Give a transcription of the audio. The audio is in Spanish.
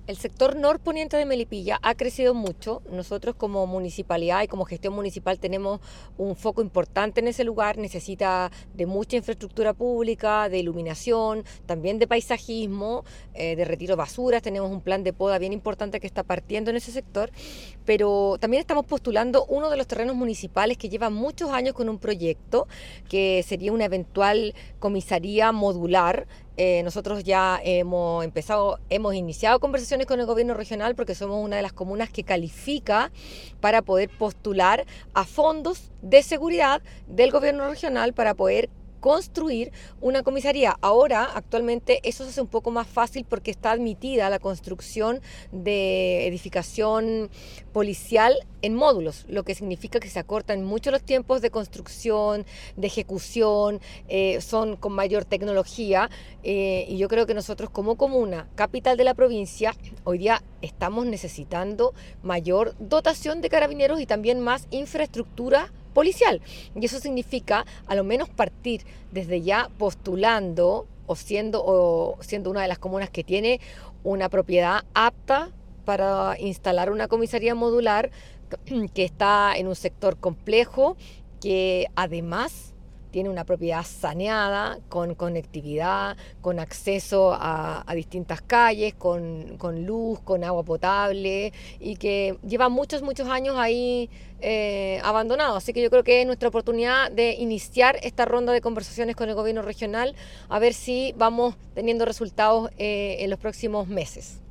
El sector norponiente de Melipilla ha crecido mucho. Nosotros como municipalidad y como gestión municipal tenemos un foco importante en ese lugar. Necesita de mucha infraestructura pública, de iluminación, también de paisajismo, de retiro de basuras. Tenemos un plan de poda bien importante que está partiendo en ese sector. Pero también estamos postulando uno de los terrenos municipales que lleva muchos años con un proyecto que sería una eventual comisaría modular. Nosotros ya hemos iniciado conversaciones con el gobierno regional porque somos una de las comunas que califica para poder postular a fondos de seguridad del gobierno regional para poder construir una comisaría. Ahora, actualmente, eso se hace un poco más fácil porque está admitida la construcción de edificación policial en módulos, lo que significa que se acortan mucho los tiempos de construcción, de ejecución, son con mayor tecnología, y yo creo que nosotros como comuna, capital de la provincia, hoy día estamos necesitando mayor dotación de carabineros y también más infraestructura policial. Y eso significa a lo menos partir desde ya postulando o siendo una de las comunas que tiene una propiedad apta para instalar una comisaría modular que está en un sector complejo, que además tiene una propiedad saneada, con conectividad, con acceso a distintas calles, con luz, con agua potable y que lleva muchos, muchos años ahí abandonado. Así que yo creo que es nuestra oportunidad de iniciar esta ronda de conversaciones con el gobierno regional a ver si vamos teniendo resultados en los próximos meses.